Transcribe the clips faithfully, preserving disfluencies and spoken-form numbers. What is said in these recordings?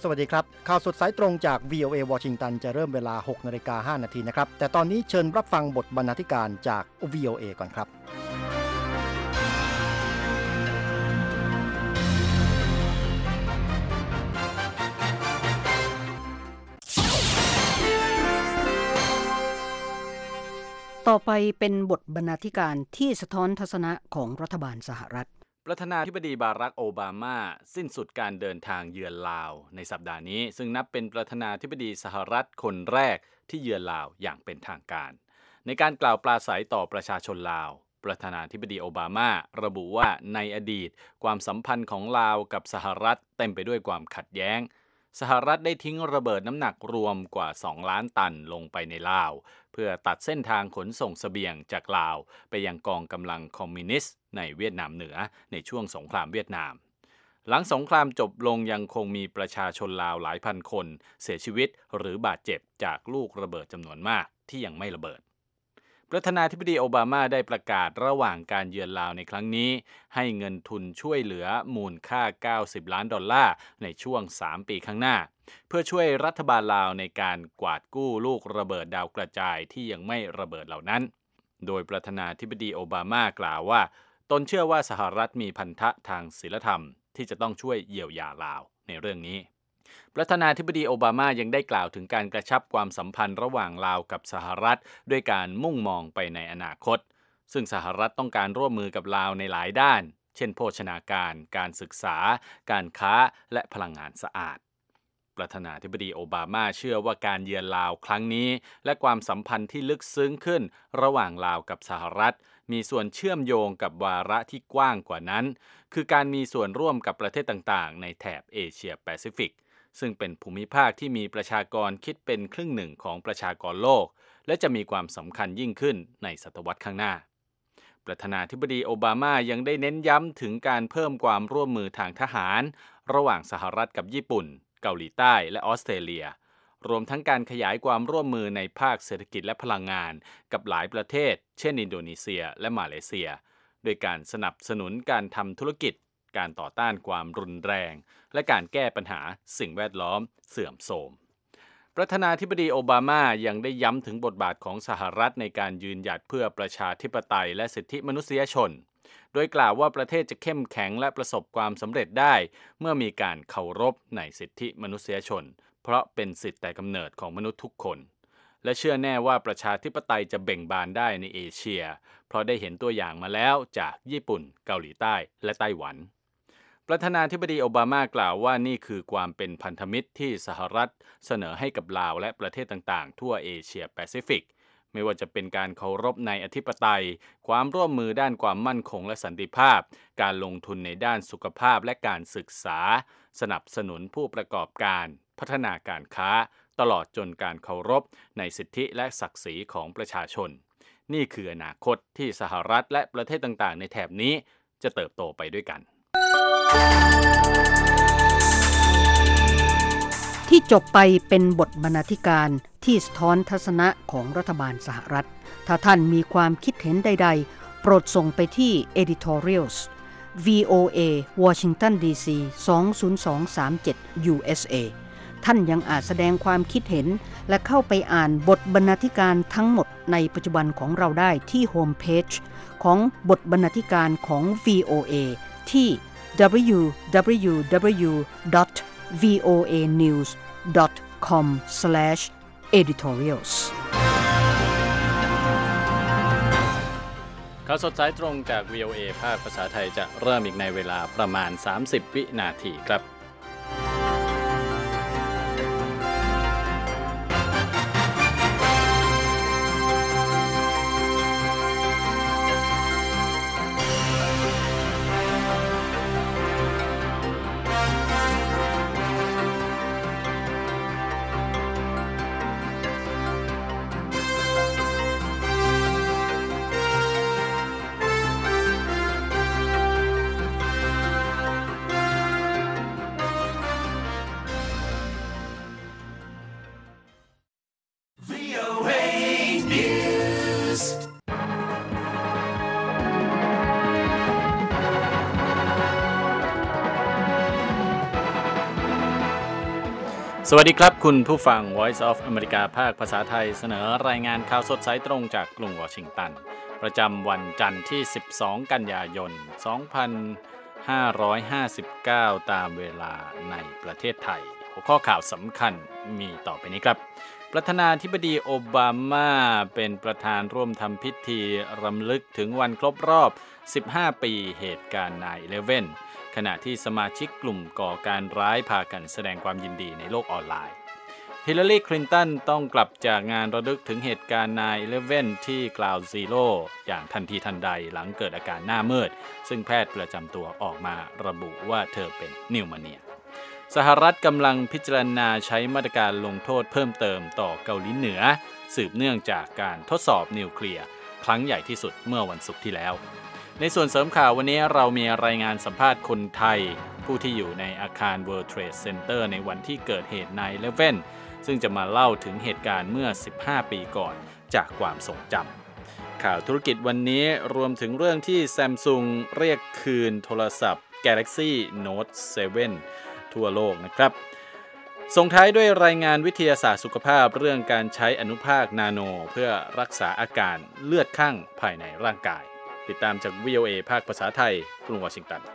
วัสดีครับข่าวสดสายตรงจาก วี โอ เอ วอชิงตันจะเริ่มเวลา หกนาฬิกาห้านาทีนะครับแต่ตอนนี้เชิญรับฟังบทบรรณาธิการจาก วี โอ เอ ก่อนครับต่อไปเป็นบทบรรณาธิการที่สะท้อนทัศนะของรัฐบาลสหรัฐประธานาธิบดีบารักโอบามาสิ้นสุดการเดินทางเยือนลาวในสัปดาห์นี้ซึ่งนับเป็นประธานาธิบดีสหรัฐคนแรกที่เยือนลาวอย่างเป็นทางการในการกล่าวปราศรัยต่อประชาชนลาวประธานาธิบดีโอบามาระบุว่าในอดีตความสัมพันธ์ของลาวกับสหรัฐเต็มไปด้วยความขัดแย้งสหรัฐได้ทิ้งระเบิดน้ำหนักรวมกว่าสองล้านตันลงไปในลาวเพื่อตัดเส้นทางขนส่งเสบียงจากลาวไปยังกองกำลังคอมมิวนิสต์ในเวียดนามเหนือในช่วงสงครามเวียดนามหลังสงครามจบลงยังคงมีประชาชนลาวหลายพันคนเสียชีวิตหรือบาดเจ็บจากลูกระเบิดจำนวนมากที่ยังไม่ระเบิดประธานาธิบดีโอบามาได้ประกาศระหว่างการเยือนลาวในครั้งนี้ให้เงินทุนช่วยเหลือมูลค่าเก้าสิบล้านดอลลาร์ในช่วงสามปีข้างหน้าเพื่อช่วยรัฐบาลลาวในการกวาดกู้ลูกระเบิดดาวกระจายที่ยังไม่ระเบิดเหล่านั้นโดยประธานาธิบดีโอบามากล่าวว่าตนเชื่อว่าสหรัฐมีพันธะทางศีลธรรมที่จะต้องช่วยเยียวยาลาวในเรื่องนี้ประธานาธิบดีโอบามายังได้กล่าวถึงการกระชับความสัมพันธ์ระหว่างลาวกับสหรัฐด้วยการมุ่งมองไปในอนาคตซึ่งสหรัฐต้องการร่วมมือกับลาวในหลายด้านเช่นโภชนาการการศึกษาการค้าและพลังงานสะอาดประธานาธิบดีโอบามาเชื่อว่าการเยือนลาวครั้งนี้และความสัมพันธ์ที่ลึกซึ้งขึ้นระหว่างลาวกับสหรัฐมีส่วนเชื่อมโยงกับวาระที่กว้างกว่านั้นคือการมีส่วนร่วมกับประเทศต่างๆในแถบเอเชียแปซิฟิกซึ่งเป็นภูมิภาคที่มีประชากรคิดเป็นครึ่งหนึ่งของประชากรโลกและจะมีความสำคัญยิ่งขึ้นในศตวรรษข้างหน้าประธานาธิบดีโอบามายังได้เน้นย้ำถึงการเพิ่มความร่วมมือทางทหารระหว่างสหรัฐกับญี่ปุ่นเกาหลีใต้และออสเตรเลียรวมทั้งการขยายความร่วมมือในภาคเศรษฐกิจและพลังงานกับหลายประเทศเช่นอินโดนีเซียและมาเลเซียโดยการสนับสนุนการทำธุรกิจการต่อต้านความรุนแรงและการแก้ปัญหาสิ่งแวดล้อมเสื่อมโทรมประธานาธิบดีโอบามายังได้ย้ำถึงบทบาทของสหรัฐในการยืนหยัดเพื่อประชาธิปไตยและสิทธิมนุษยชนโดยกล่าวว่าประเทศจะเข้มแข็งและประสบความสำเร็จได้เมื่อมีการเคารพในสิทธิมนุษยชนเพราะเป็นสิทธิแต่กำเนิดของมนุษย์ทุกคนและเชื่อแน่ว่าประชาธิปไตยจะเบ่งบานได้ในเอเชียเพราะได้เห็นตัวอย่างมาแล้วจากญี่ปุ่นเกาหลีใต้และไต้หวันประธานาธิบดีโอบามากล่าวว่านี่คือความเป็นพันธมิตรที่สหรัฐเสนอให้กับลาวและประเทศต่างๆทั่วเอเชียแปซิฟิกไม่ว่าจะเป็นการเคารพในอธิปไตยความร่วมมือด้านความมั่นคงและสันติภาพการลงทุนในด้านสุขภาพและการศึกษาสนับสนุนผู้ประกอบการพัฒนาการค้าตลอดจนการเคารพในสิทธิและศักดิ์ศรีของประชาชนนี่คืออนาคตที่สหรัฐและประเทศต่างๆในแถบนี้จะเติบโตไปด้วยกันที่จบไปเป็นบทบรรณาธิการที่สะท้อนทัศนะของรัฐบาลสหรัฐถ้าท่านมีความคิดเห็นใดๆโปรดส่งไปที่ editorials วี โอ เอ Washington ดี ซี สอง ศูนย์ สอง สาม เจ็ด ยู เอส เอ ท่านยังอาจแสดงความคิดเห็นและเข้าไปอ่านบทบรรณาธิการทั้งหมดในปัจจุบันของเราได้ที่โฮมเพจของบทบรรณาธิการของ วี โอ เอ ที่ ดับเบิลยู ดับเบิลยู ดับเบิลยู ดอท วี โอ เอ นิวส์ ดอท คอม สแลช เอดิทอเรียลส์ข่าวสดสายตรงจาก วี โอ เอ ภาคภาษาไทยจะเริ่มอีกในเวลาประมาณสามสิบวินาทีครับสวัสดีครับคุณผู้ฟัง Voice of America ภาคภาษาไทยเสนอรายงานข่าวสดสายตรงจากกรุงวอชิงตันประจำวันจันทร์ที่สิบสองกันยายนสองพันห้าร้อยห้าสิบเก้าตามเวลาในประเทศไทยหัวข้อข่าวสำคัญมีต่อไปนี้ครับประธานาธิบดีโอบามาเป็นประธานร่วมทำพิธีรำลึกถึงวันครบรอบสิบห้าปีเหตุการณ์ ไนน์ อีเลฟเว่นขณะที่สมาชิกกลุ่มก่อการร้ายพากันแสดงความยินดีในโลกออนไลน์ฮิลลารีคลินตันต้องกลับจากงานระลึกถึงเหตุการณ์ ไนน์ อีเลฟเว่นที่กล่าวซีโร่อย่างทันทีทันใดหลังเกิดอาการหน้ามืดซึ่งแพทย์ประจำตัวออกมาระบุว่าเธอเป็นนิวโมเนียสหรัฐกำลังพิจารณาใช้มาตรการลงโทษเพิ่มเติมต่อเกาหลีเหนือสืบเนื่องจากการทดสอบนิวเคลียร์ครั้งใหญ่ที่สุดเมื่อวันศุกร์ที่แล้วในส่วนเสริมข่าววันนี้เรามีรายงานสัมภาษณ์คนไทยผู้ที่อยู่ในอาคาร World Trade Center ในวันที่เกิดเหตุ ไนน์ อีเลฟเว่น ซึ่งจะมาเล่าถึงเหตุการณ์เมื่อสิบห้าปีก่อนจากความทรงจำข่าวธุรกิจวันนี้รวมถึงเรื่องที่ Samsung เรียกคืนโทรศัพท์ Galaxy Note เซเว่น ทั่วโลกนะครับส่งท้ายด้วยรายงานวิทยาศาสตร์สุขภาพเรื่องการใช้อนุภาคนาโนเพื่อรักษาอาการเลือดคั่งภายในร่างกายติดตามจาก วี โอ เอ ภาคภาษาไทยกรุงวอชิงตัน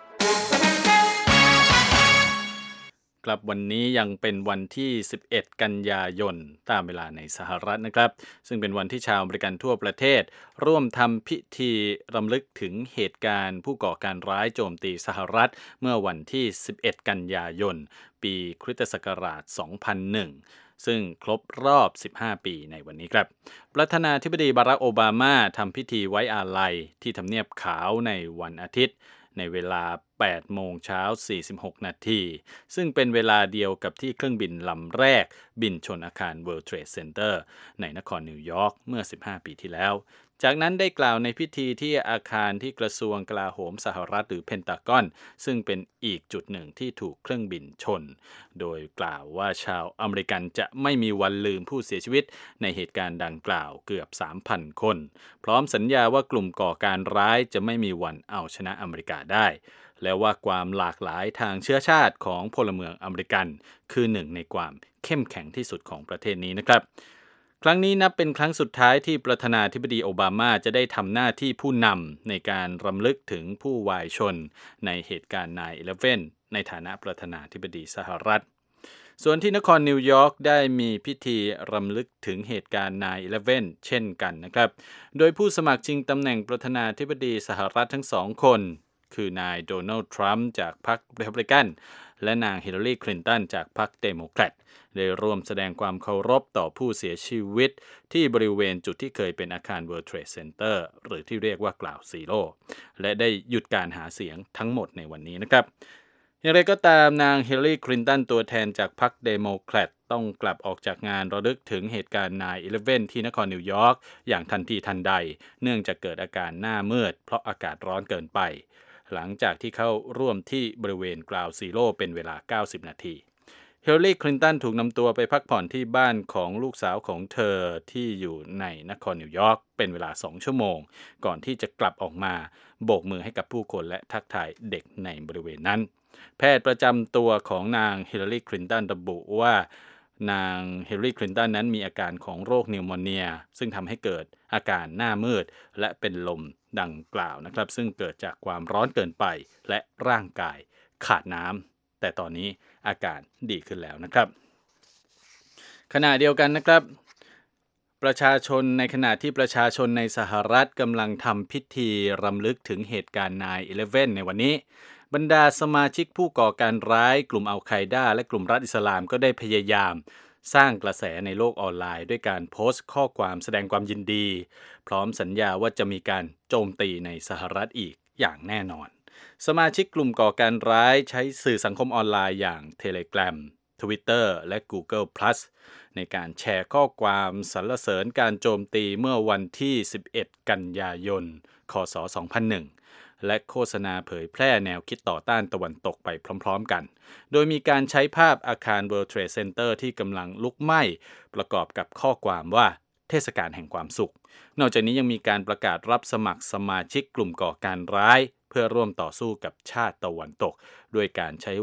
กลับวันนี้ยังเป็นวันที่สิบเอ็ดกันยายนตามเวลาในสหรัฐนะครับซึ่งเป็นวันที่ชาวอเมริกันทั่วประเทศร่วมทำพิธีรำลึกถึงเหตุการณ์ผู้ก่อการร้ายโจมตีสหรัฐเมื่อวันที่สิบเอ็ดกันยายนปีคริสตศักราชสองพันหนึ่งซึ่งครบรอบสิบห้าปีในวันนี้ครับประธานาธิบดีบารักโอบามาทำพิธีไว้อาลัยที่ทำเนียบขาวในวันอาทิตย์ในเวลาแปดโมงเช้าสี่สิบหกนาทีซึ่งเป็นเวลาเดียวกับที่เครื่องบินลำแรกบินชนอาคาร World Trade Center ในนครนิวยอร์กเมื่อสิบห้าปีที่แล้วจากนั้นได้กล่าวในพิธีที่อาคารที่กระทรวงกลาโหมสหรัฐหรือเพนตากอนซึ่งเป็นอีกจุดหนึ่งที่ถูกเครื่องบินชนโดยกล่าวว่าชาวอเมริกันจะไม่มีวันลืมผู้เสียชีวิตในเหตุการณ์ดังกล่าวเกือบ สามพัน คนพร้อมสัญญาว่ากลุ่มก่อการร้ายจะไม่มีวันเอาชนะอเมริกาได้และว่าความหลากหลายทางเชื้อชาติของพลเมืองอเมริกันคือหนึ่งในความเข้มแข็งที่สุดของประเทศนี้นะครับครั้งนี้นับเป็นครั้งสุดท้ายที่ประธานาธิบดีโอบามาจะได้ทำหน้าที่ผู้นำในการรำลึกถึงผู้วายชนในเหตุการณ์ ไนน์ อีเลฟเว่น ในฐานะประธานาธิบดีสหรัฐส่วนที่นครนิวยอร์กได้มีพิธีรำลึกถึงเหตุการณ์ ไนน์ อีเลฟเว่น เช่นกันนะครับโดยผู้สมัครชิงตำแหน่งประธานาธิบดีสหรัฐทั้งสองคนคือนายโดนัลด์ทรัมป์จากพรรครีพับลิกันและนางฮิลลารีคลินตันจากพรรคเดโมแครตได้ร่วมแสดงความเคารพต่อผู้เสียชีวิตที่บริเวณจุดที่เคยเป็นอาคาร World Trade Center หรือที่เรียกว่ากล่าวซีโร่และได้หยุดการหาเสียงทั้งหมดในวันนี้นะครับอย่างไรก็ตามนางฮิลลารีคลินตันตัวแทนจากพรรคเดโมแครตต้องกลับออกจากงานระลึกถึงเหตุการณ์ ไนน์ อีเลฟเว่น ที่นครนิวยอร์กอย่างทันทีทันใดเนื่องจากเกิดอาการหน้ามืดเพราะอากาศร้อนเกินไปหลังจากที่เข้าร่วมที่บริเวณกล่าวซีโร่เป็นเวลาเก้าสิบนาทีฮิลลารีคลินตันถูกนำตัวไปพักผ่อนที่บ้านของลูกสาวของเธอที่อยู่ในนครนิวยอร์กเป็นเวลาสองชั่วโมงก่อนที่จะกลับออกมาโบกมือให้กับผู้คนและทักทายเด็กในบริเวณนั้นแพทย์ประจำตัวของนางฮิลลารีคลินตันระบุว่านางฮิลลารีคลินตันนั้นมีอาการของโรคนิวโมเนียซึ่งทำให้เกิดอาการหน้ามืดและเป็นลมดังกล่าวนะครับซึ่งเกิดจากความร้อนเกินไปและร่างกายขาดน้ำแต่ตอนนี้อาการดีขึ้นแล้วนะครับขณะเดียวกันนะครับประชาชนในขณะที่ประชาชนในสหรัฐกำลังทำพิธีรำลึกถึงเหตุการณ์ ไนน์ อีเลฟเว่น ในวันนี้บรรดาสมาชิกผู้ก่อการร้ายกลุ่มอัลไคดาและกลุ่มรัฐอิสลามก็ได้พยายามสร้างกระแสในโลกออนไลน์ด้วยการโพสต์ข้อความแสดงความยินดีพร้อมสัญญาว่าจะมีการโจมตีในสหรัฐอีกอย่างแน่นอนสมาชิกกลุ่มก่อการร้ายใช้สื่อสังคมออนไลน์อย่าง Telegram Twitter และ Google Plus ในการแชร์ข้อความสรรเสริญการโจมตีเมื่อวันที่สิบเอ็ดกันยายนคศสองพันหนึ่งและโฆษณาเผยแพร่แนวคิดต่อต้านตะวันตกไปพร้อมๆกันโดยมีการใช้ภาพอาคาร World Trade Center ที่กำลังลุกไหม้ประกอบกับข้อความว่าเทศกาลแห่งความสุขนอกจากนี้ยังมีการประกาศรับสมัครสมาชิกกลุ่มก่อการร้ายเพื่อร่วมต่อสู้กับชาติตะวันตกด้วยการใช้วัน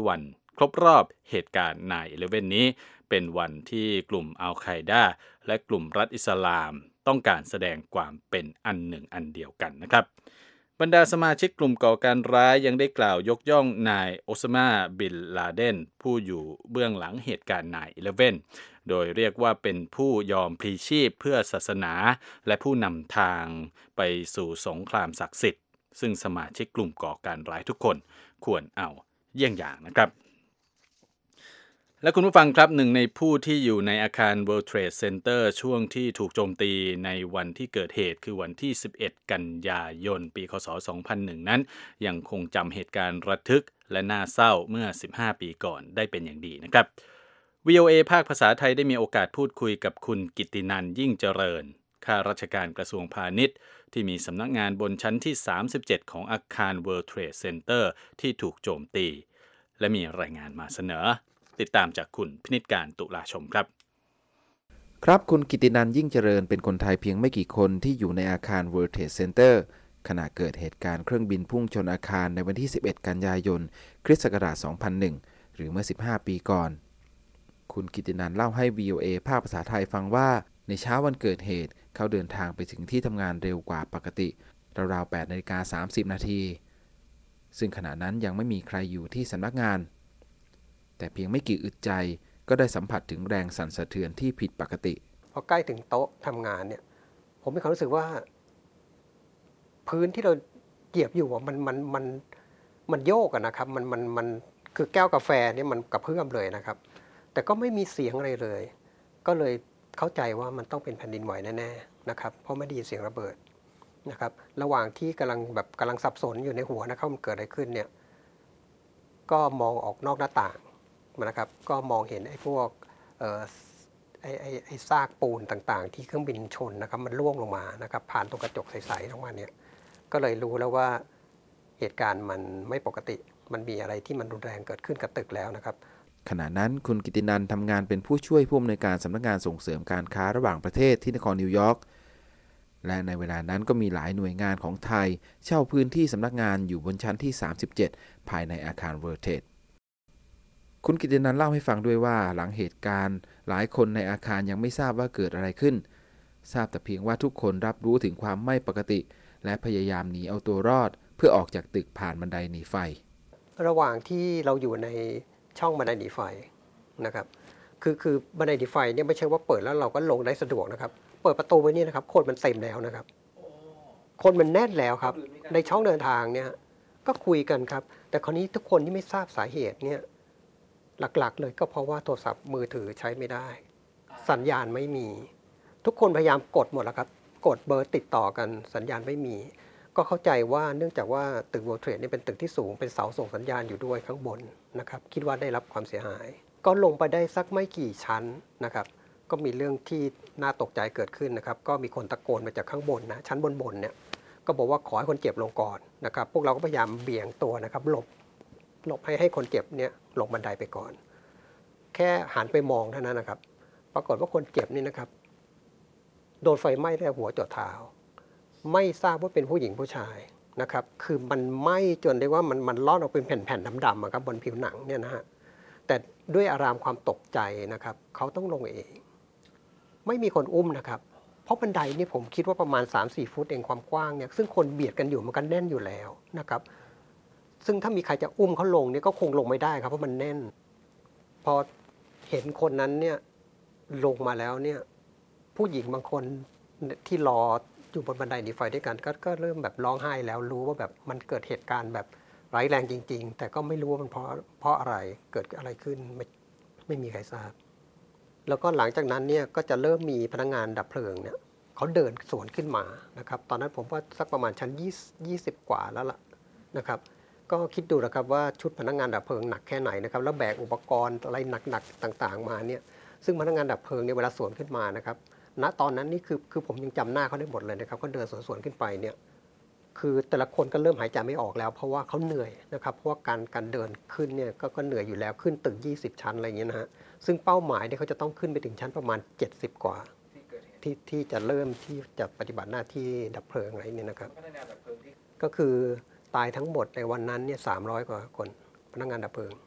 ครบรอบเหตุการณ์ ไนน์ อีเลฟเว่น นี้เป็นวันที่กลุ่มอัลไคดาและกลุ่มรัฐอิสลามต้องการแสดงความเป็นอันหนึ่งอันเดียวกันนะครับบรรดาสมาชิกกลุ่มก่อการร้ายยังได้กล่าวยกย่องนายโอซามาบินลาเดนผู้อยู่เบื้องหลังเหตุการณ์ ไนน์ อีเลฟเว่น โดยเรียกว่าเป็นผู้ยอมพลีชีพเพื่อศาสนาและผู้นำทางไปสู่สงครามศักดิ์สิทธิ์ซึ่งสมาชิกกลุ่มก่อการร้ายทุกคนควรเอาเยี่ยงอย่างนะครับและคุณผู้ฟังครับหนึ่งในผู้ที่อยู่ในอาคาร World Trade Center ช่วงที่ถูกโจมตีในวันที่เกิดเหตุคือวันที่สิบเอ็ดกันยายนปีค.ศ. สองพันหนึ่งนั้นยังคงจำเหตุการณ์ระทึกและน่าเศร้าเมื่อสิบห้าปีก่อนได้เป็นอย่างดีนะครับ วี โอ เอ ภาคภาษาไทยได้มีโอกาสพูดคุยกับคุณกิตตินันท์ยิ่งเจริญข้าราชการกระทรวงพาณิชย์ที่มีสำนักงานบนชั้นที่สามสิบเจ็ดของอาคาร World Trade Center ที่ถูกโจมตีและมีรายงานมาเสนอติดตามจากคุณพินิจการตุลาชมครับครับคุณกิตตินันท์ยิ่งเจริญเป็นคนไทยเพียงไม่กี่คนที่อยู่ในอาคาร World Trade Center ขณะเกิดเหตุการณ์เครื่องบินพุ่งชนอาคารในวันที่สิบเอ็ดกันยายนคริสต์ศักราชสองพันหนึ่งหรือเมื่อสิบห้าปีก่อนคุณกิตตินันท์เล่าให้ วี โอ เอ ภาคภาษาไทยฟังว่าในเช้าวันเกิดเหตุเขาเดินทางไปถึงที่ทำงานเร็วกว่าปกติราวๆ แปดนาฬิกาสามสิบนาทีซึ่งขณะนั้นยังไม่มีใครอยู่ที่สำนักงานแต่เพียงไม่กี่อึดใจก็ได้สัมผัสถึงแรงสั่นสะเทือนที่ผิดปกติพอใกล้ถึงโต๊ะทำงานเนี่ยผมมีความรู้สึกว่าพื้นที่เราเหยียบอยู่มันมันมันมันโยกอะนะครับมันมันมันคือแก้วกาแฟเนี่ยมันกระเพื่อมเลยนะครับแต่ก็ไม่มีเสียงอะไรเลยก็เลยเข้าใจว่ามันต้องเป็นแผ่นดินไหวแน่ๆนะครับเพราะไม่ได้ยินเสียงระเบิดนะครับระหว่างที่กำลังแบบกำลังสับสนอยู่ในหัวนะครับมันเกิดอะไรขึ้นเนี่ยก็มองออกนอกหน้าต่างนะครับก็มองเห็นไอ้พวกเอ่อไอ้ไอ้ไอ้ซากปูนต่างๆที่เครื่องบินชนนะครับมันร่วงลงมานะครับผ่านตรงกระจกใสๆตรงนั้นเนี่ยก็เลยรู้แล้วว่าเหตุการณ์มันไม่ปกติมันมีอะไรที่มันรุนแรงเกิดขึ้นกับตึกแล้วนะครับขณะนั้นคุณกิตตินันท์ทำงานเป็นผู้ช่วยผู้อำนวยการสำนักงานส่งเสริมการค้าระหว่างประเทศที่นครนิวยอร์กและในเวลานั้นก็มีหลายหน่วยงานของไทยเช่าพื้นที่สำนักงานอยู่บนชั้นที่สามสิบเจ็ดภายในอาคาร World Tradeคุณกิตตินันท์เล่าให้ฟังด้วยว่าหลังเหตุการณ์หลายคนในอาคารยังไม่ทราบว่าเกิดอะไรขึ้นทราบแต่เพียงว่าทุกคนรับรู้ถึงความไม่ปกติและพยายามหนีเอาตัวรอดเพื่อออกจากตึกผ่านบันไดหนีไฟระหว่างที่เราอยู่ในช่องบันไดหนีไฟนะครับคือคือบันไดหนีไฟเนี่ยไม่ใช่ว่าเปิดแล้วเราก็ลงได้สะดวกนะครับเปิดประตูไว้นี่นะครับคนมันเต็มแล้วนะครับคนมันแน่นแล้วครับในช่องเดินทางเนี่ยก็คุยกันครับแต่คราวนี้ทุกคนที่ไม่ทราบสาเหตุเนี่ยหลักๆเลยก็เพราะว่าโทรศัพท์มือถือใช้ไม่ได้สัญญาณไม่มีทุกคนพยายามกดหมดแล้วครับกดเบอร์ติดต่อกันสัญญาณไม่มีก็เข้าใจว่าเนื่องจากว่าตึก World Trade นี่เป็นตึกที่สูงเป็นเสาส่งสัญญาณอยู่ด้วยข้างบนนะครับคิดว่าได้รับความเสียหายก็ลงไปได้สักไม่กี่ชั้นนะครับก็มีเรื่องที่น่าตกใจเกิดขึ้นนะครับก็มีคนตะโกนมาจากข้างบนนะชั้นบนๆเนี่ยก็บอกว่าขอให้คนเจ็บลงก่อนนะครับพวกเราก็พยายามเบี่ยงตัวนะครับหลบหลบให้ให้คนเจ็บเนี่ยลงบันไดไปก่อนแค่หันไปมองเท่านั้นนะครับปรากฏว่าคนเจ็บนี่นะครับโดนไฟไหม้ตั้งแต่หัวจดเท้าไม่ทราบว่าเป็นผู้หญิงผู้ชายนะครับคือมันไหม้จนได้ว่ามันมันล่อนออกเป็นแผ่นๆดำๆครับบนผิวหนังเนี่ยนะฮะแต่ด้วยอารามความตกใจนะครับเขาต้องลงเองไม่มีคนอุ้มนะครับเพราะบันไดนี่ผมคิดว่าประมาณ สามถึงสี่ ฟุตเองความกว้างเนี่ยซึ่งคนเบียดกันอยู่มันก็แน่นอยู่แล้วนะครับซึ่งถ้ามีใครจะอุ้มเขาลงเนี่ยก็คงลงไม่ได้ครับเพราะมันแน่นพอเห็นคนนั้นเนี่ยลงมาแล้วเนี่ยผู้หญิงบางคนที่รออยู่บนบันไดหนีไฟด้วยกันก็ก็เริ่มแบบร้องไห้แล้วรู้ว่าแบบมันเกิดเหตุการณ์แบบร้ายแรงจริงๆแต่ก็ไม่รู้ว่ามันเพราะเพราะอะไรเกิดอะไรขึ้นไม่ไม่มีใครทราบแล้วก็หลังจากนั้นเนี่ยก็จะเริ่มมีพนักงานดับเพลิงเนี่ยเขาเดินสวนขึ้นมานะครับตอนนั้นผมว่าสักประมาณชั้นยี่สิบกว่าแล้วล่ะนะครับก็คิดดูนะครับว่าชุดพนักงานดับเพลิงหนักแค่ไหนนะครับแล้วแบกอุปกรณ์อะไรหนักๆต่างๆมาเนี่ยซึ่งพนักงานดับเพลิงเนี่ยเวลาสวนขึ้นมานะครับณตอนนั้นนี่คือคือผมยังจำหน้าเขาได้หมดเลยนะครับเขาเดินสวนๆขึ้นไปเนี่ยคือแต่ละคนก็เริ่มหายใจไม่ออกแล้วเพราะว่าเขาเหนื่อยนะครับเพราะว่าการการเดินขึ้นเนี่ยก็ก็เหนื่อยอยู่แล้วขึ้นตึกยี่สิบชั้นอะไรอย่างเงี้ยนะฮะซึ่งเป้าหมายเนี่ยเขาจะต้องขึ้นไปถึงชั้นประมาณเจ็ดสิบกว่าที่ที่จะเริ่มที่จะปฏิบัติหน้าที่ดับเพลิงอะไรนี่นะครับก็คือตายทั้งหมดในวันนั้นเนี่ยสามร้อยกว่าคนพนักงานดับเพลิง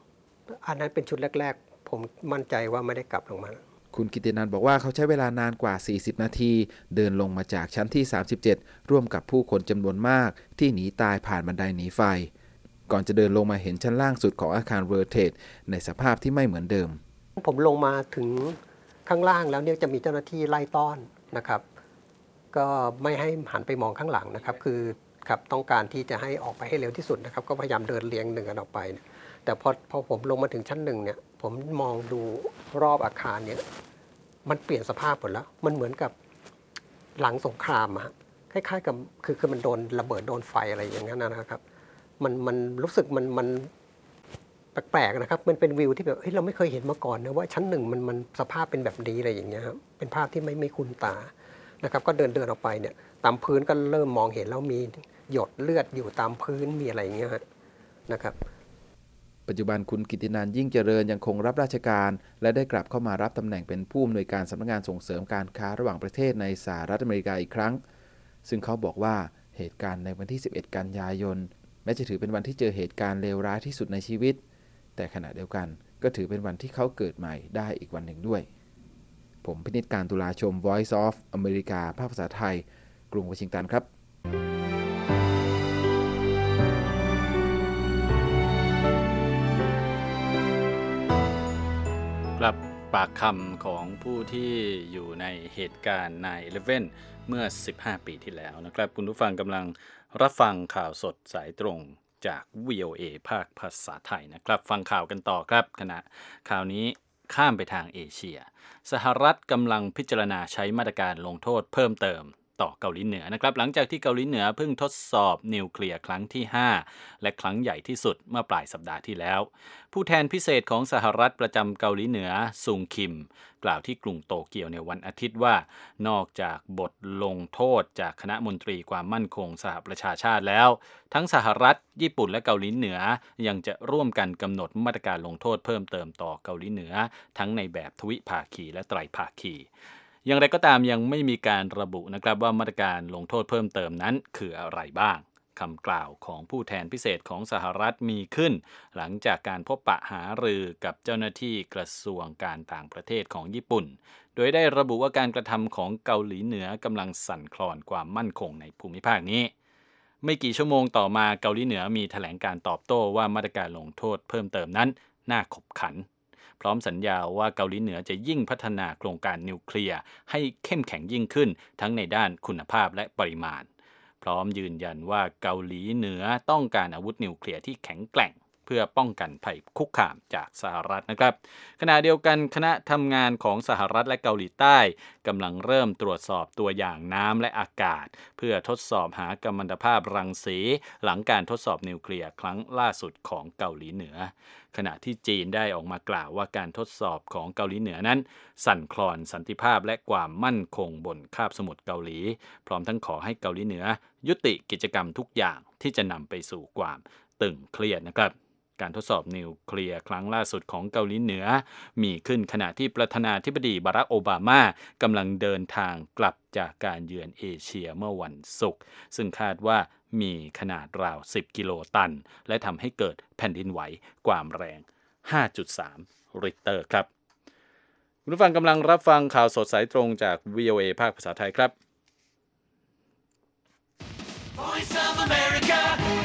อันนั้นเป็นชุดแรกๆผมมั่นใจว่าไม่ได้กลับลงมาคุณกิตินันท์บอกว่าเขาใช้เวลานานกว่าสี่สิบนาทีเดินลงมาจากชั้นที่สามสิบเจ็ดร่วมกับผู้คนจำนวนมากที่หนีตายผ่านบันไดหนีไฟก่อนจะเดินลงมาเห็นชั้นล่างสุดของอาคาร World Trade ในสภาพที่ไม่เหมือนเดิมผมลงมาถึงข้างล่างแล้วเนี่ยจะมีเจ้าหน้าที่ไล่ต้อนนะครับก็ไม่ให้หันไปมองข้างหลังนะครับคือครับต้องการที่จะให้ออกไปให้เร็วที่สุดนะครับก็พยายามเดินเรียงหนึ่งกันออกไปแต่พอพอผมลงมาถึงชั้นหนึ่งเนี่ยผมมองดูรอบอาคารเนี่ยมันเปลี่ยนสภาพหมดแล้วมันเหมือนกับหลังสงครามอะคล้ายๆกับคือคือมันโดนระเบิดโดนไฟอะไรอย่างนั้นนะครับมันมันรู้สึกมันมันแปลกๆนะครับมันเป็นวิวที่แบบเฮ้ยเราไม่เคยเห็นมาก่อนนะว่าชั้นหนึ่งมันมันสภาพเป็นแบบนี้อะไรอย่างเงี้ยครับเป็นภาพที่ไม่ไม่คุ้นตานะครับก็เดินเดินออกไปเนี่ยตามพื้นก็เริ่มมองเห็นแล้วมีหยดเลือดอยู่ตามพื้นมีอะไรอย่างเงี้ยนะครับปัจจุบันคุณกิตินันท์ยิ่งเจริญยังคงรับราชการและได้กลับเข้ามารับตำแหน่งเป็นผู้อำนวยการสำนักงานส่งเสริมการค้าระหว่างประเทศในสหรัฐอเมริกาอีกครั้งซึ่งเขาบอกว่าเหตุการณ์ในวันที่สิบเอ็ดกันยายนแม้จะถือเป็นวันที่เจอเหตุการณ์เลวร้ายที่สุดในชีวิตแต่ขณะเดียวกันก็ถือเป็นวันที่เขาเกิดใหม่ได้อีกวันหนึ่งด้วยผมพินิจการตุลาชม Voice of America ภาคภาษาไทยกรุงวอชิงตันครับครับปากคำของผู้ที่อยู่ในเหตุการณ์ ไนน์ อีเลฟเว่น เมื่อสิบห้าปีที่แล้วนะครับคุณผู้ฟังกำลังรับฟังข่าวสดสายตรงจาก วี โอ เอ ภาคภาษาไทยนะครับฟังข่าวกันต่อครับขณะข่าวนี้ข้ามไปทางเอเชียสหรัฐกำลังพิจารณาใช้มาตรการลงโทษเพิ่มเติมต่อเกาหลีเหนือนะครับหลังจากที่เกาหลีเหนือเพิ่งทดสอบนิวเคลียร์ครั้งที่ห้าและครั้งใหญ่ที่สุดเมื่อปลายสัปดาห์ที่แล้วผู้แทนพิเศษของสหรัฐประจำเกาหลีเหนือซุงคิมกล่าวที่กรุงโตเกียวในวันอาทิตย์ว่านอกจากบทลงโทษจากคณะมนตรีความมั่นคงสหประชาชาติแล้วทั้งสหรัฐญี่ปุ่นและเกาหลีเหนือยังจะร่วมกันกำหนดมาตรการลงโทษเพิ่มเติมต่อเกาหลีเหนือทั้งในแบบทวิภาคีและไตรภาคีอย่างไรก็ตามยังไม่มีการระบุนะครับว่ามาตรการลงโทษเพิ่มเติมนั้นคืออะไรบ้างคำกล่าวของผู้แทนพิเศษของสหรัฐมีขึ้นหลังจากการพบปะหารือกับเจ้าหน้าที่กระทรวงการต่างประเทศของญี่ปุ่นโดยได้ระบุว่าการกระทำของเกาหลีเหนือกำลังสั่นคลอนความมั่นคงในภูมิภาคนี้ไม่กี่ชั่วโมงต่อมาเกาหลีเหนือมีแถลงการตอบโต้ว่ามาตรการลงโทษเพิ่มเติมนั้นน่าขบขันพร้อมสัญญาว่าเกาหลีเหนือจะยิ่งพัฒนาโครงการนิวเคลียร์ให้เข้มแข็งยิ่งขึ้นทั้งในด้านคุณภาพและปริมาณพร้อมยืนยันว่าเกาหลีเหนือต้องการอาวุธนิวเคลียร์ที่แข็งแกร่งเพื่อป้องกันภัยคุกคามจากสหรัฐนะครับขณะเดียวกันคณะทำงานของสหรัฐและเกาหลีใต้กำลังเริ่มตรวจสอบตัวอย่างน้ำและอากาศเพื่อทดสอบหากัมมันตภาพรังสีหลังการทดสอบนิวเคลียร์ครั้งล่าสุดของเกาหลีเหนือขณะที่จีนได้ออกมากล่าวว่าการทดสอบของเกาหลีเหนือนั้นสั่นคลอนสันติภาพและความมั่นคงบนคาบสมุทรเกาหลีพร้อมทั้งขอให้เกาหลีเหนือยุติกิจกรรมทุกอย่างที่จะนำไปสู่ความตึงเครียดนะครับการทดสอบนิวเคลียร์ครั้งล่าสุดของเกาหลีเหนือมีขึ้นขณะที่ประธานาธิบดีบารักโอบามากำลังเดินทางกลับจากการเยือนเอเชียเมื่อวันศุกร์ซึ่งคาดว่ามีขนาดราวสิบกิโลตันและทำให้เกิดแผ่นดินไหวความแรง ห้าจุดสาม ริกเตอร์ครับคุณผู้ฟังกำลังรับฟังข่าวสดสายตรงจาก วี โอ เอ ภาคภาษาไทยครับ Voice of America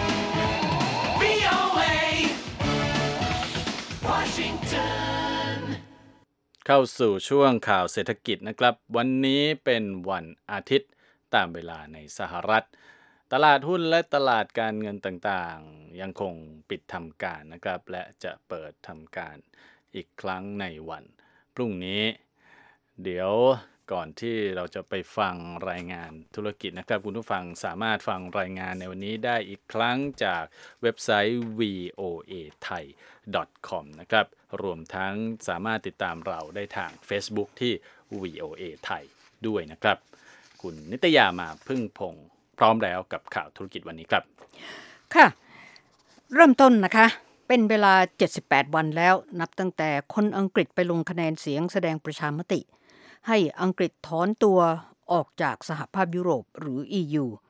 เข้าสู่ช่วงข่าวเศรษฐกิจนะครับวันนี้เป็นวันอาทิตย์ตามเวลาในสหรัฐตลาดหุ้นและตลาดการเงินต่างๆยังคงปิดทำการนะครับและจะเปิดทำการอีกครั้งในวันพรุ่งนี้เดี๋ยวก่อนที่เราจะไปฟังรายงานธุรกิจนะครับคุณผู้ฟังสามารถฟังรายงานในวันนี้ได้อีกครั้งจากเว็บไซต์ วี โอ เอ ไทย ดอท คอม นะครับรวมทั้งสามารถติดตามเราได้ทาง Facebook ที่ วี โอ เอ ไทยด้วยนะครับคุณนิตยามาพึ่งพงษ์พร้อมแล้วกับข่าวธุรกิจวันนี้ครับค่ะเริ่มต้นนะคะเป็นเวลาเจ็ดสิบแปดวันแล้วนับตั้งแต่คนอังกฤษไปลงคะแนนเสียงแสดงประชามติให้อังกฤษถอนตัวออกจากสหภาพยุโรปหรือ อี ยู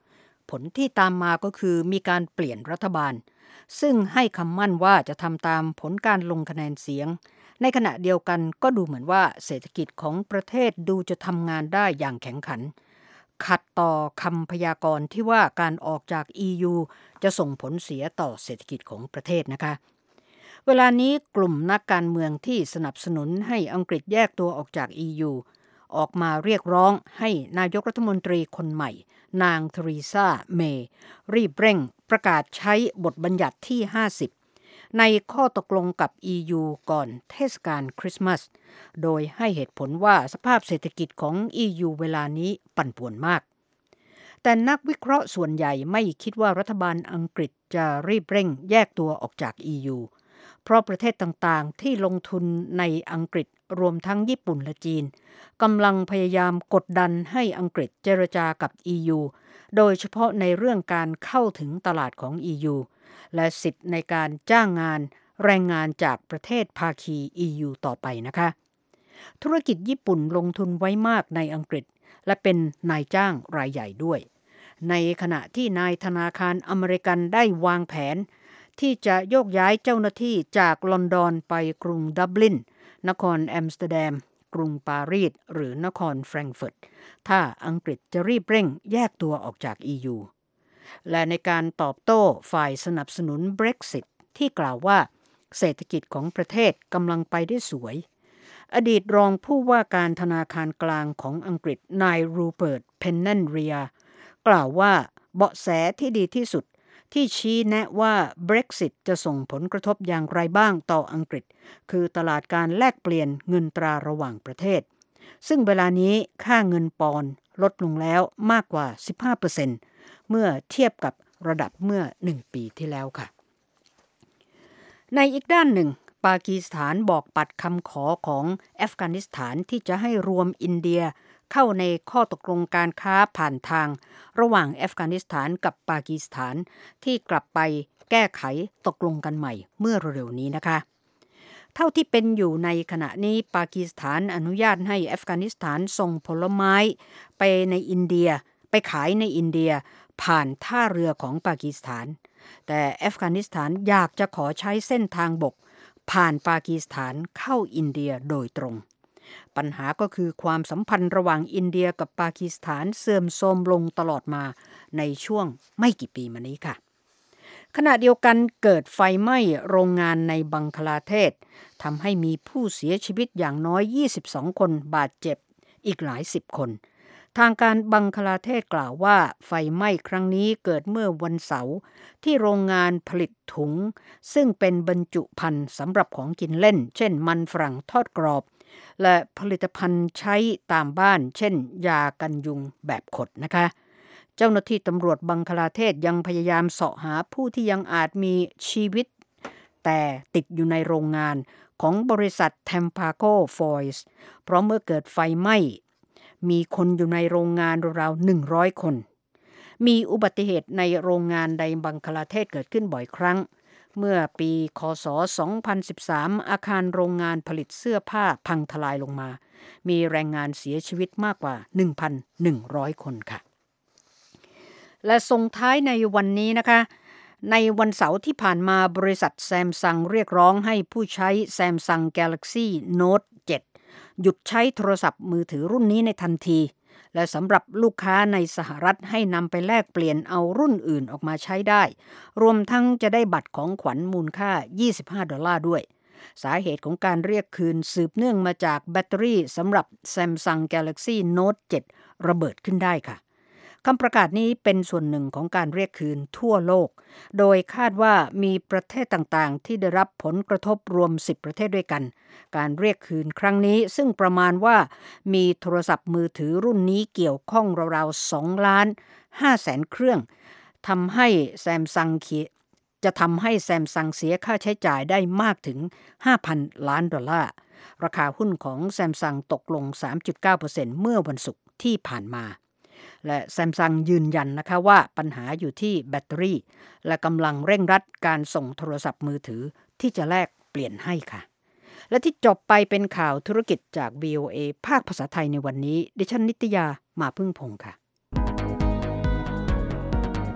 ผลที่ตามมาก็คือมีการเปลี่ยนรัฐบาลซึ่งให้คำมั่นว่าจะทำตามผลการลงคะแนนเสียงในขณะเดียวกันก็ดูเหมือนว่าเศรษฐกิจของประเทศดูจะทำงานได้อย่างแข็งขันขัดต่อคำพยากรณ์ที่ว่าการออกจาก อี ยู จะส่งผลเสียต่อเศรษฐกิจของประเทศนะคะเวลานี้กลุ่มนักการเมืองที่สนับสนุนให้อังกฤษแยกตัวออกจาก อี ยู ออกมาเรียกร้องให้นายกรัฐมนตรีคนใหม่นางเทรีซาเมย์รีบเร่งประกาศใช้บทบัญญัติที่ห้าสิบในข้อตกลงกับ อี ยู ก่อนเทศกาลคริสต์มาสโดยให้เหตุผลว่าสภาพเศรษฐกิจของ อี ยู เวลานี้ปั่นป่วนมากแต่นักวิเคราะห์ส่วนใหญ่ไม่คิดว่ารัฐบาลอังกฤษจะรีบเร่งแยกตัวออกจาก อี ยู เพราะประเทศต่างๆที่ลงทุนในอังกฤษรวมทั้งญี่ปุ่นและจีนกำลังพยายามกดดันให้อังกฤษเจรจากับ อี ยู โดยเฉพาะในเรื่องการเข้าถึงตลาดของ อี ยู และสิทธิ์ในการจ้างงานแรงงานจากประเทศภาคี อี ยู ต่อไปนะคะธุรกิจญี่ปุ่นลงทุนไว้มากในอังกฤษและเป็นนายจ้างรายใหญ่ด้วยในขณะที่นายธนาคารอเมริกันได้วางแผนที่จะโยกย้ายเจ้าหน้าที่จากลอนดอนไปกรุงดับลินนครแอมสเตอร์ดัมกรุงปารีสหรือนครแฟรงก์เฟิร์ตถ้าอังกฤษจะรีบเร่งแยกตัวออกจาก อี ยู และในการตอบโต้ฝ่ายสนับสนุน Brexit ที่กล่าวว่าเศรษฐกิจของประเทศกำลังไปได้สวยอดีตรองผู้ว่าการธนาคารกลางของอังกฤษนายรูเบิร์ตเพนเนนเรียกล่าวว่าเบาะแสที่ดีที่สุดที่ชี้แนะว่า Brexit จะส่งผลกระทบอย่างไรบ้างต่ออังกฤษคือตลาดการแลกเปลี่ยนเงินตราระหว่างประเทศซึ่งเวลานี้ค่าเงินปอนด์ลดลงแล้วมากกว่า สิบห้าเปอร์เซ็นต์ เมื่อเทียบกับระดับเมื่อหนึ่งปีที่แล้วค่ะในอีกด้านหนึ่งปากีสถานบอกปัดคำขอของอัฟกานิสถานที่จะให้รวมอินเดียเข้าในข้อตกลงการค้าผ่านทางระหว่างอัฟกานิสถานกับปากีสถานที่กลับไปแก้ไขตกลงกันใหม่เมื่อเร็วๆนี้นะคะเท่าที่เป็นอยู่ในขณะนี้ปากีสถานอนุญาตให้อัฟกานิสถานส่งผลไม้ไปในอินเดียไปขายในอินเดียผ่านท่าเรือของปากีสถานแต่อัฟกานิสถานอยากจะขอใช้เส้นทางบกผ่านปากีสถานเข้าอินเดียโดยตรงปัญหาก็คือความสัมพันธ์ระหว่างอินเดียกับปากีสถานเสื่อมโทรมลงตลอดมาในช่วงไม่กี่ปีมานี้ค่ะขณะเดียวกันเกิดไฟไหม้โรงงานในบังคลาเทศทำให้มีผู้เสียชีวิตอย่างน้อยยี่สิบสองคนบาดเจ็บอีกหลายสิบคนทางการบังคลาเทศกล่าวว่าไฟไหม้ครั้งนี้เกิดเมื่อวันเสาร์ที่โรงงานผลิตถุงซึ่งเป็นบรรจุภัณฑ์สำหรับของกินเล่นเช่นมันฝรั่งทอดกรอบและผลิตภัณฑ์ใช้ตามบ้านเช่นยากันยุงแบบขดนะคะเจ้าหน้าที่ตำรวจบังคลาเทศยังพยายามเสาะหาผู้ที่ยังอาจมีชีวิตแต่ติดอยู่ในโรงงานของบริษัท Tempaco Foils เพราะเมื่อเกิดไฟไหม้มีคนอยู่ในโรงงานราวๆหนึ่งร้อยคนมีอุบัติเหตุในโรงงานในบังคลาเทศเกิดขึ้นบ่อยครั้งเมื่อปีค.ศ. สองพันสิบสามอาคารโรงงานผลิตเสื้อผ้าพังทลายลงมามีแรงงานเสียชีวิตมากกว่า หนึ่งพันหนึ่งร้อย คนค่ะและส่งท้ายในวันนี้นะคะในวันเสาร์ที่ผ่านมาบริษัท Samsung เรียกร้องให้ผู้ใช้ Samsung Galaxy Note เจ็ดหยุดใช้โทรศัพท์มือถือรุ่นนี้ในทันทีและสำหรับลูกค้าในสหรัฐให้นำไปแลกเปลี่ยนเอารุ่นอื่นออกมาใช้ได้รวมทั้งจะได้บัตรของขวัญมูลค่ายี่สิบห้าดอลลาร์ด้วยสาเหตุของการเรียกคืนสืบเนื่องมาจากแบตเตอรี่สำหรับ Samsung Galaxy Note เจ็ดระเบิดขึ้นได้ค่ะคำประกาศนี้เป็นส่วนหนึ่งของการเรียกคืนทั่วโลกโดยคาดว่ามีประเทศต่างๆที่ได้รับผลกระทบรวมสิบประเทศด้วยกันการเรียกคืนครั้งนี้ซึ่งประมาณว่ามีโทรศัพท์มือถือรุ่นนี้เกี่ยวข้องราวๆสองล้านห้าแสนเครื่องทำให้ Samsung จะทำให้ Samsung เสียค่าใช้จ่ายได้มากถึง ห้าพันล้านดอลลาร์ราคาหุ้นของ Samsung ตกลง สามจุดเก้าเปอร์เซ็นต์ เมื่อวันศุกร์ที่ผ่านมาและ Samsung ยืนยันนะคะว่าปัญหาอยู่ที่แบตเตอรี่และกำลังเร่งรัดการส่งโทรศัพท์มือถือที่จะแลกเปลี่ยนให้ค่ะและที่จบไปเป็นข่าวธุรกิจจาก วี โอ เอ ภาคภาษาไทยในวันนี้ดิฉันนิตยามาพึ่งพงษ์ค่ะ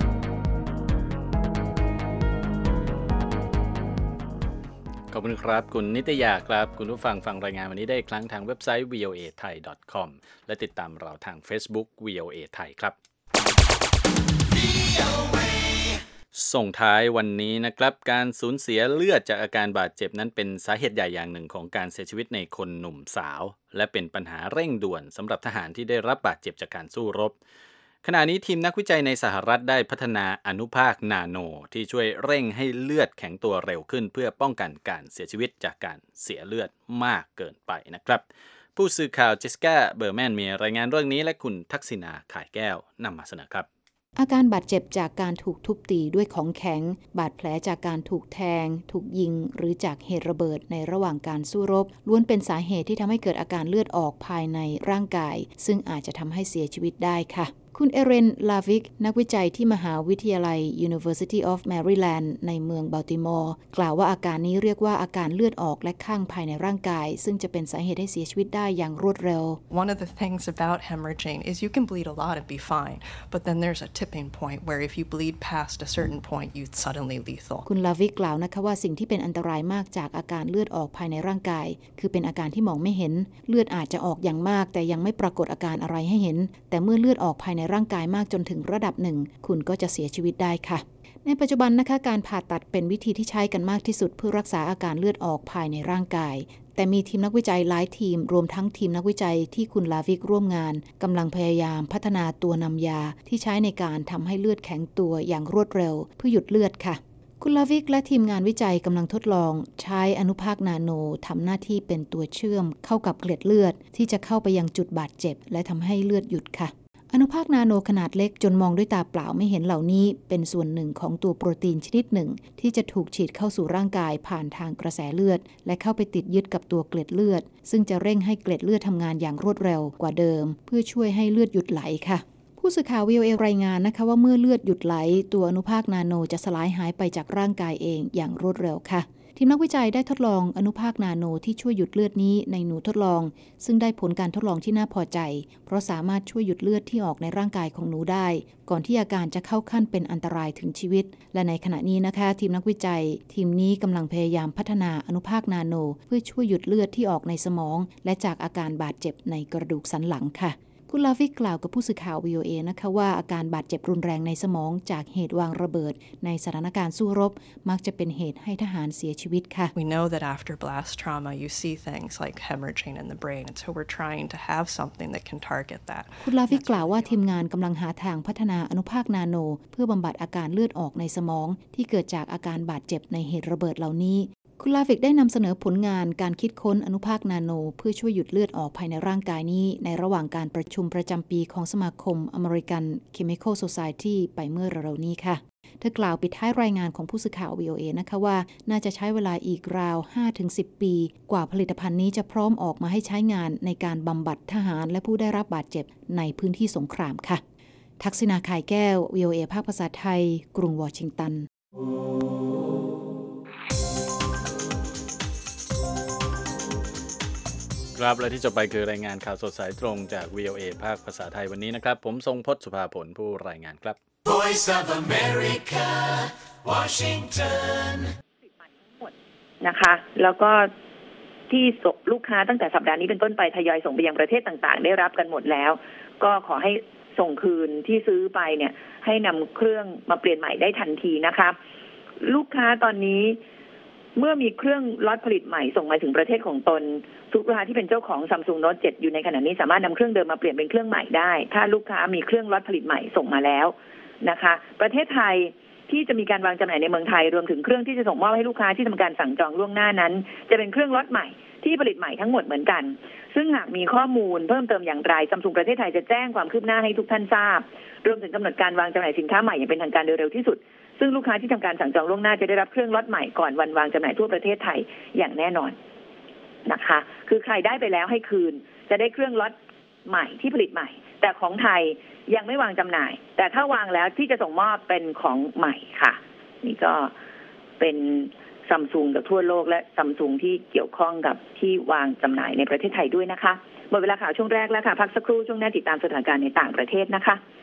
ขอบคุณครับคุณนิตยาครับคุณผู้ฟังฟังรายงานวันนี้ได้อีกครั้งทางเว็บไซต์ วี โอ เอ ไทย ดอท คอม และติดตามเราทาง Facebook วี โอ เอ ไทยครับส่งท้ายวันนี้นะครับการสูญเสียเลือดจากอาการบาดเจ็บนั้นเป็นสาเหตุใหญ่อย่างหนึ่งของการเสียชีวิตในคนหนุ่มสาวและเป็นปัญหาเร่งด่วนสำหรับทหารที่ได้รับบาดเจ็บจากการสู้รบขณะนี้ทีมนักวิจัยในสหรัฐได้พัฒนาอนุภาคนาโนที่ช่วยเร่งให้เลือดแข็งตัวเร็วขึ้นเพื่อป้องกันการเสียชีวิตจากการเสียเลือดมากเกินไปนะครับผู้สื่อข่าวเจสสิก้าเบอร์แมนมีรายงานเรื่องนี้และคุณทักษิณาข่ายแก้วนำมาเสนอครับอาการบาดเจ็บจากการถูกทุบตีด้วยของแข็งบาดแผลจากการถูกแทงถูกยิงหรือจากเหตุระเบิดในระหว่างการสู้รบล้วนเป็นสาเหตุที่ทำให้เกิดอาการเลือดออกภายในร่างกายซึ่งอาจจะทำให้เสียชีวิตได้ค่ะคุณเอเรน ลาวิกนักวิจัยที่มหาวิทยาลัย University of Maryland ในเมืองบัลติมอร์กล่าวว่าอาการนี้เรียกว่าอาการเลือดออกและคั่งภายในร่างกายซึ่งจะเป็นสาเหตุให้เสียชีวิตได้อย่างรวดเร็ว One of the things about hemorrhaging is you can bleed a lot and be fine, but then there's a tipping point where if you bleed past a certain point, you're suddenly lethal. คุณลาวิกกล่าวนะคะว่าสิ่งที่เป็นอันตรายมากจากอาการเลือดออกภายในร่างกายคือเป็นอาการที่มองไม่เห็นเลือดอาจจะออกอย่างมากแต่ยังไม่ปรากฏอาการอะไรให้เห็นแต่เมื่อเลือดออกภายในร่างกายมากจนถึงระดับหนึ่งคุณก็จะเสียชีวิตได้ค่ะในปัจจุบันนะคะการผ่าตัดเป็นวิธีที่ใช้กันมากที่สุดเพื่อรักษาอาการเลือดออกภายในร่างกายแต่มีทีมนักวิจัยหลายทีมรวมทั้งทีมนักวิจัยที่คุณลาวิกร่วมงานกำลังพยายามพัฒนาตัวนำยาที่ใช้ในการทำให้เลือดแข็งตัวอย่างรวดเร็วเพื่อหยุดเลือดค่ะคุณลาวิกและทีมงานวิจัยกำลังทดลองใช้อนุภาคนาโนทำหน้าที่เป็นตัวเชื่อมเข้ากับเกล็ดเลือดที่จะเข้าไปยังจุดบาดเจ็บและทำให้เลือดหยุดค่ะอนุภาคนาโนขนาดเล็กจนมองด้วยตาเปล่าไม่เห็นเหล่านี้เป็นส่วนหนึ่งของตัวโปรตีนชนิดหนึ่งที่จะถูกฉีดเข้าสู่ร่างกายผ่านทางกระแสเลือดและเข้าไปติดยึดกับตัวเกล็ดเลือดซึ่งจะเร่งให้เกล็ดเลือดทำงานอย่างรวดเร็วกว่าเดิมเพื่อช่วยให้เลือดหยุดไหลค่ะผู้สื่อข่าว วี โอ เอ รายงานนะคะว่าเมื่อเลือดหยุดไหลตัวอนุภาคนาโนจะสลายหายไปจากร่างกายเองอย่างรวดเร็วค่ะทีมนักวิจัยได้ทดลองอนุภาคนาโนที่ช่วยหยุดเลือดนี้ในหนูทดลองซึ่งได้ผลการทดลองที่น่าพอใจเพราะสามารถช่วยหยุดเลือดที่ออกในร่างกายของหนูได้ก่อนที่อาการจะเข้าขั้นเป็นอันตรายถึงชีวิตและในขณะนี้นะคะทีมนักวิจัยทีมนี้กำลังพยายามพัฒนาอนุภาคนาโนเพื่อช่วยหยุดเลือดที่ออกในสมองและจากอาการบาดเจ็บในกระดูกสันหลังค่ะคุณลาวิกกล่าวกับผู้สื่อข่าว วี โอ เอ นะคะว่าอาการบาดเจ็บรุนแรงในสมองจากเหตุวางระเบิดในสถานการณ์สู้รบมักจะเป็นเหตุให้ทหารเสียชีวิตค่ะ We know that after blast trauma you see things like hemorrhaging in the brain and so we're trying to have something that can target that คุณลาวิกกล่าวว่าทีมงานกำลังหาทางพัฒนาอนุภาคนาโนเพื่อบำบัดอาการเลือดออกในสมองที่เกิดจากอาการบาดเจ็บในเหตุระเบิดเหล่านี้คุณลาวิกได้นำเสนอผลงานการคิดค้นอนุภาคนาโนเพื่อช่วยหยุดเลือดออกภายในร่างกายนี้ในระหว่างการประชุมประจำปีของสมาคม American Chemical Society ไปเมื่อเร็วๆนี้ค่ะเธอกล่าวปิดท้ายรายงานของผู้สื่อข่าว วี โอ เอ นะคะว่าน่าจะใช้เวลาอีกราว ห้าถึงสิบ ปีกว่าผลิตภัณฑ์นี้จะพร้อมออกมาให้ใช้งานในการบำบัดทหารและผู้ได้รับบาดเจ็บในพื้นที่สงครามค่ะทักษิณาข่ายแก้ว วี โอ เอ ภาคภาษาไทยกรุงวอชิงตันครับและที่จบไปคือรายงานข่าวสดสายตรงจาก วี โอ เอ ภาคภาษาไทยวันนี้นะครับผมทรงพจน์สุภาผลผู้รายงานครับ Voice of America Washington นะคะแล้วก็ที่ส่งลูกค้าตั้งแต่สัปดาห์นี้เป็นต้นไปทยอยส่งไปยังประเทศต่างๆได้รับกันหมดแล้วก็ขอให้ส่งคืนที่ซื้อไปเนี่ยให้นำเครื่องมาเปลี่ยนใหม่ได้ทันทีนะคะลูกค้าตอนนี้เมื่อมีเครื่องล็อตผลิตใหม่ส่งมาถึงประเทศของตนลูกค้าที่เป็นเจ้าของ Samsung Note เจ็ดอยู่ในขณะนี้สามารถนำเครื่องเดิมมาเปลี่ยนเป็นเครื่องใหม่ได้ถ้าลูกค้ามีเครื่องล็อตผลิตใหม่ส่งมาแล้วนะคะประเทศไทยที่จะมีการวางจำหน่ายในเมืองไทยรวมถึงเครื่องที่จะส่งมอบให้ลูกค้าที่ทำการสั่งจองล่วงหน้านั้นจะเป็นเครื่องล็อตใหม่ที่ผลิตใหม่ทั้งหมดเหมือนกันซึ่งหากมีข้อมูลเพิ่มเติมอย่างไร Samsung ประเทศไทยจะแจ้งความคืบหน้าให้ทุกท่านทราบรวมถึงกำหนดการวางจำหน่ายสินค้าใหม่อย่างเป็นทางการโดยเร็วที่สุดซึ่งลูกค้าที่ทำการสั่งจองล่วงหน้าจะได้รับเครื่องล็อตใหม่ก่อนวันวางจำหน่ายทั่วประเทศไทยอย่างแน่นอนนะคะคือใครได้ไปแล้วให้คืนจะได้เครื่องล็อตใหม่ที่ผลิตใหม่แต่ของไทยยังไม่วางจำหน่ายแต่ถ้าวางแล้วที่จะส่งมอบเป็นของใหม่ค่ะนี่ก็เป็น Samsung กับทั่วโลกและ Samsung ที่เกี่ยวข้องกับที่วางจำหน่ายในประเทศไทยด้วยนะคะหมดเวลาข่าวช่วงแรกแล้วค่ะพักสักครู่ช่วงหน้าติดตามสถานการณ์ในต่างประเทศนะคะ